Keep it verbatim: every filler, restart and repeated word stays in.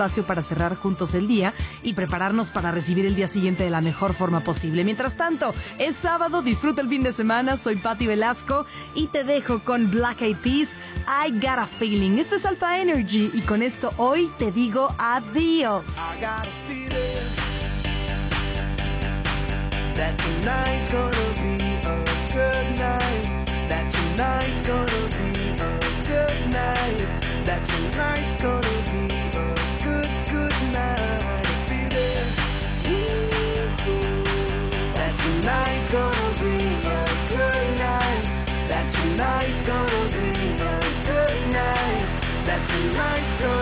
espacio para cerrar juntos el día y prepararnos para recibir el día siguiente de la mejor forma posible. Mientras tanto, es sábado, disfruta el fin de semana, soy Patti Velasco y te dejo con Black Eyed Peas, I Got a Feeling. Esto es Alpha Energy y con esto hoy te digo adiós. I got a feeling that tonight's gonna be a good night, that tonight's gonna be a good night, that tonight's gonna be a good, good night. A feeling that tonight's gonna be a good night, that tonight's gonna be a good night, that tonight's gonna